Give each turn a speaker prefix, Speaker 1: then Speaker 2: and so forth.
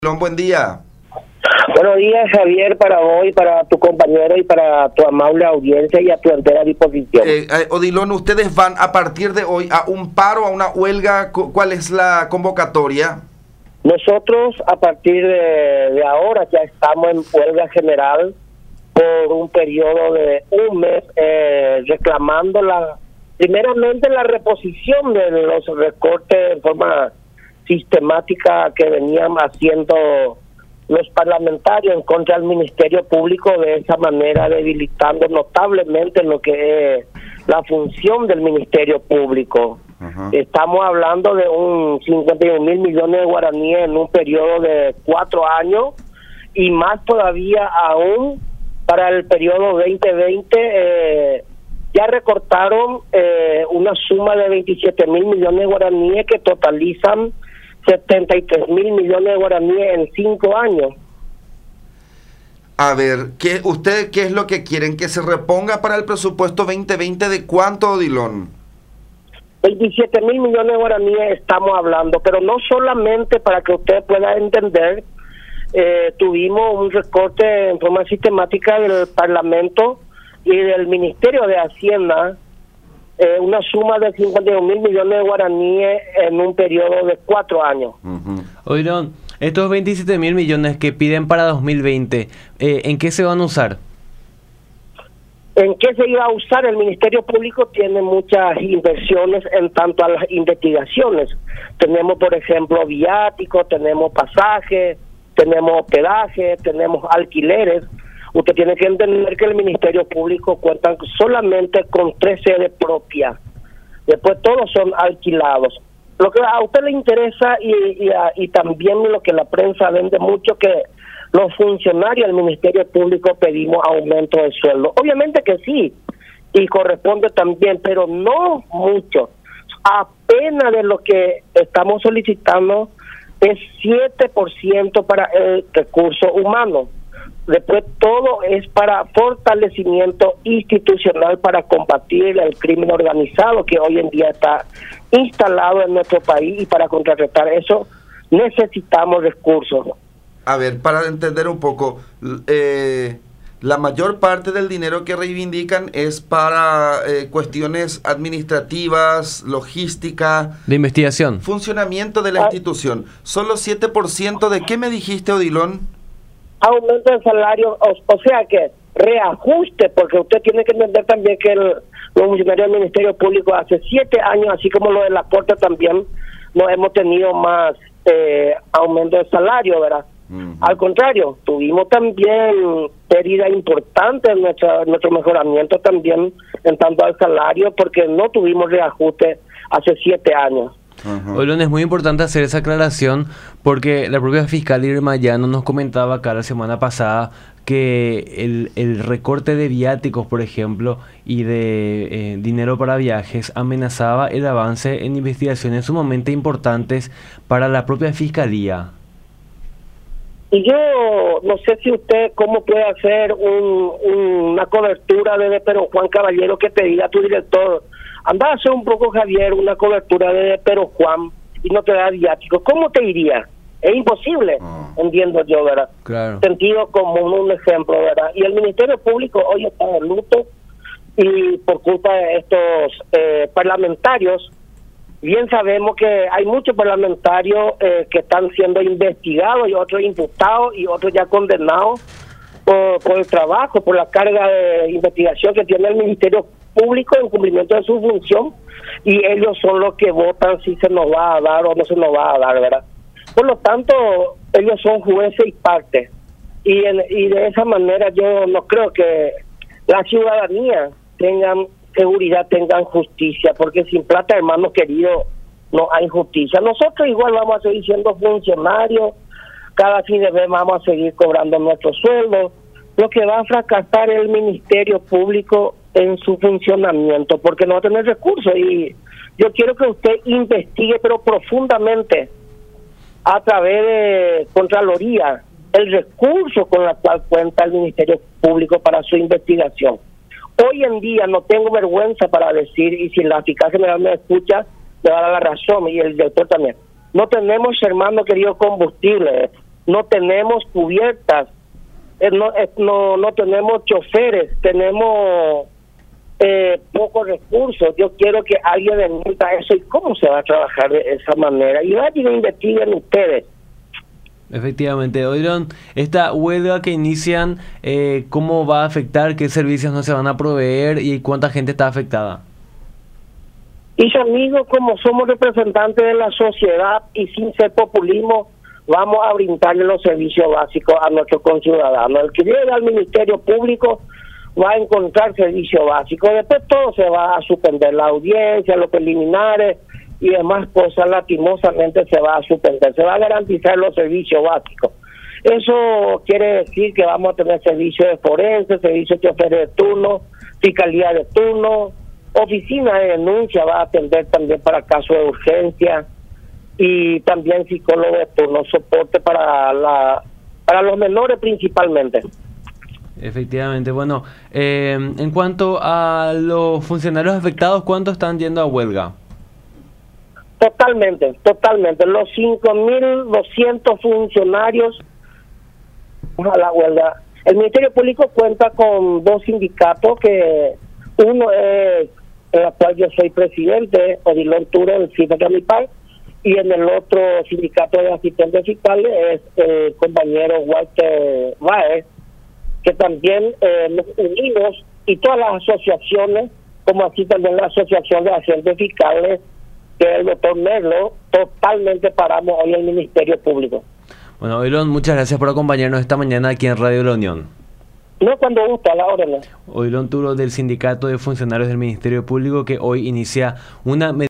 Speaker 1: Buen día.
Speaker 2: Buenos días, Javier, para vos, para tu compañero y para tu amable audiencia y a tu entera disposición.
Speaker 1: Odilon, ustedes van a partir de hoy a un paro, a una huelga. ¿Cuál es la convocatoria?
Speaker 2: Nosotros a partir de ahora ya estamos en huelga general por un periodo de un mes, reclamando primeramente la reposición de los recortes en forma sistemática que venían haciendo los parlamentarios en contra del Ministerio Público, de esa manera debilitando notablemente lo que es la función del Ministerio Público. Estamos hablando de un 51.000 millones de guaraníes en un periodo de 4 años y más todavía aún para el periodo 2020. Ya recortaron una suma de 27.000 millones de guaraníes que totalizan 73.000 millones de guaraníes en 5 años.
Speaker 1: A ver, ¿qué es lo que quieren? ¿Que se reponga para el presupuesto 2020 de cuánto, Odilon?
Speaker 2: 27.000 millones de guaraníes estamos hablando, pero no solamente, para que usted pueda entender, tuvimos un recorte en forma sistemática del Parlamento y del Ministerio de Hacienda, una suma de 51.000 millones de guaraníes en un periodo de 4 años.
Speaker 3: Oigan, estos 27.000 millones que piden para 2020, ¿en qué se van a usar?
Speaker 2: ¿En qué se iba a usar? El Ministerio Público tiene muchas inversiones en tanto a las investigaciones. Tenemos, por ejemplo, viáticos, tenemos pasajes, tenemos hospedaje, tenemos alquileres. Usted tiene que entender que el Ministerio Público cuenta solamente con 3 sedes propias. Después todos son alquilados. Lo que a usted le interesa y también lo que la prensa vende mucho, que los funcionarios del Ministerio Público pedimos aumento de sueldo. Obviamente que sí, y corresponde también, pero no mucho. Apenas de lo que estamos solicitando es 7% para el recurso humano. Después todo es para fortalecimiento institucional para combatir el crimen organizado que hoy en día está instalado en nuestro país, y para contrarrestar eso necesitamos recursos.
Speaker 1: A ver, para entender un poco, la mayor parte del dinero que reivindican es para cuestiones administrativas, logística,
Speaker 3: de investigación,
Speaker 1: funcionamiento de la institución. Solo 7%, ¿de qué me dijiste, Odilon?
Speaker 2: Aumento del salario, o sea que reajuste, porque usted tiene que entender también que los funcionarios del Ministerio Público hace 7 años, así como lo de la Corte también, no hemos tenido más aumento de salario, ¿verdad? Al contrario, tuvimos también pérdida importante en nuestro mejoramiento también en tanto al salario, porque no tuvimos reajuste hace 7 años.
Speaker 3: Odilon, es muy importante hacer esa aclaración porque la propia fiscal Irma Llano nos comentaba acá la semana pasada que el recorte de viáticos, por ejemplo, y de dinero para viajes amenazaba el avance en investigaciones sumamente importantes para la propia fiscalía.
Speaker 2: Y yo no sé si usted cómo puede hacer una cobertura pero Juan Caballero, que te diga tu director, anda a hacer un poco, Javier, una cobertura de Pero Juan y no te da viáticos. ¿Cómo te iría? Es imposible, entiendo yo, ¿verdad?
Speaker 3: Claro.
Speaker 2: Sentido común, un ejemplo, ¿verdad? Y el Ministerio Público hoy está de luto, y por culpa de estos parlamentarios. Bien sabemos que hay muchos parlamentarios que están siendo investigados y otros imputados y otros ya condenados por el trabajo, por la carga de investigación que tiene el Ministerio Público en cumplimiento de su función, y ellos son los que votan si se nos va a dar o no se nos va a dar, ¿verdad? Por lo tanto, ellos son jueces y partes, y de esa manera yo no creo que la ciudadanía tengan seguridad, tengan justicia, porque sin plata, hermanos queridos, no hay justicia. Nosotros igual vamos a seguir siendo funcionarios, cada fin de mes vamos a seguir cobrando nuestros sueldos. Lo que va a fracasar es el Ministerio Público en su funcionamiento, porque no va a tener recursos. Y yo quiero que usted investigue, pero profundamente, a través de Contraloría, el recurso con el cual cuenta el Ministerio Público para su investigación. Hoy en día no tengo vergüenza para decir, y si la fiscal general me escucha, me va a dar la razón, y el director también. No tenemos, hermano querido, combustible. no tenemos cubiertas, no tenemos choferes, tenemos pocos recursos. Yo quiero que alguien entienda eso y cómo se va a trabajar de esa manera. Y vayan e investiguen ustedes.
Speaker 3: Efectivamente, Oilon, esta huelga que inician, ¿cómo va a afectar? ¿Qué servicios no se van a proveer? ¿Y cuánta gente está afectada?
Speaker 2: Y amigos, como somos representantes de la sociedad y sin ser populismo, vamos a brindarle los servicios básicos a nuestros conciudadanos. El que llegue al Ministerio Público va a encontrar servicios básicos. Después todo se va a suspender, la audiencia, los preliminares y demás cosas, lastimosamente se va a suspender. Se va a garantizar los servicios básicos. Eso quiere decir que vamos a tener servicios de forense, servicios de choferes de turno, fiscalía de turno, oficina de denuncia va a atender también para casos de urgencia, y también psicólogo de turno, soporte para los menores principalmente.
Speaker 3: Efectivamente, bueno, en cuanto a los funcionarios afectados, ¿cuántos están yendo a huelga?
Speaker 2: Totalmente, los 5.200 funcionarios a la huelga. El Ministerio Público cuenta con 2 sindicatos, que uno es en la cual yo soy presidente, Odilon Turo, del CIFA-Camipal, y en el otro sindicato de asistentes fiscales es el compañero Walter Baez, que también nos unimos, y todas las asociaciones, como así también la Asociación de Agentes Fiscales, que es el doctor Merlo, totalmente paramos hoy el Ministerio Público.
Speaker 3: Bueno, Oilon, muchas gracias por acompañarnos esta mañana aquí en Radio La Unión.
Speaker 2: No, cuando gusta, a la hora.
Speaker 3: Oilon Turo, del Sindicato de Funcionarios del Ministerio Público, que hoy inicia una